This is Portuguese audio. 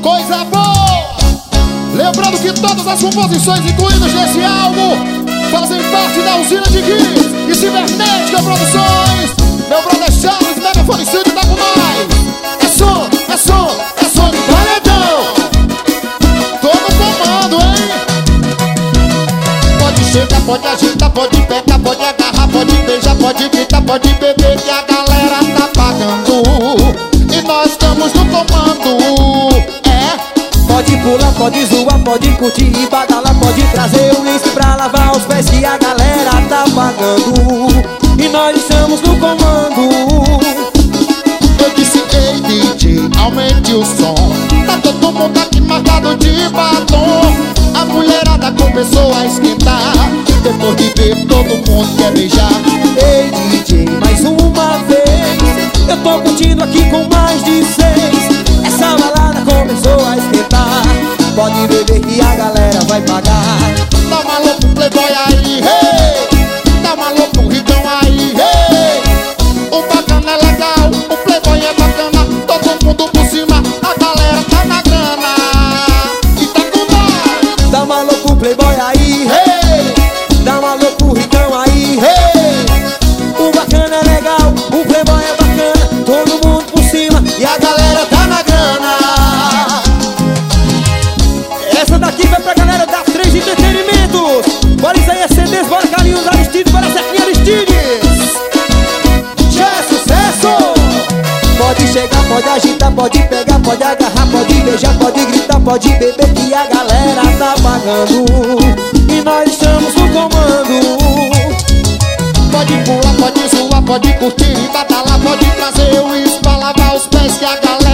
Coisa boa! Lembrando que todas as composições incluídas nesse álbum fazem parte da usina de Guiz e Cibernética Produções. Meu brother Charles, Megafone Studio, tá com nós. É som, é som, é som de paredão. Tô no comando, hein? Pode chegar, pode agitar, pode pegar, pode agarrar, pode beijar, pode gritar, pode beber, que a galera tá pagando e nós estamos no comando. Pode pular, pode zoar, pode curtir e badalar, pode trazer o uísque pra lavar os pés, que a galera tá pagando e nós estamos no comando. Eu disse, ei DJ, aumente o som. Tá todo mundo aqui marcado de batom. A mulherada começou a esquentar. Depois de ver, todo mundo quer beijar. Ei DJ, mais uma vez, eu tô curtindo aqui com mais de 6. Essa balada começou a esquentar. Pode beber que a galera vai pagar. Tá maluco, playboy aí, hey! Tá maluco, ricão aí, hey! O bacana é legal, o playboy é bacana. Todo mundo por cima, a galera tá na grana e tá com nós. Tá maluco, playboy aí, Hey! tá maluco, ricão aí, o bacana é legal, o playboy é bacana. Todo mundo por cima e a galera tá na grana. Essa daqui vai pra galera das 3 Entretenimentos. Bora Isaías CDs, bora Carlinhos Aristides, bora Serginho Aristides. Já é sucesso! Pode chegar, pode agitar, pode pegar, pode agarrar, pode beijar, pode gritar, pode beber, que a galera tá pagando e nós estamos no comando. Pode pular, pode zoar, pode curtir e badalar, pode trazer o uísque pra lavar os pés, que a galera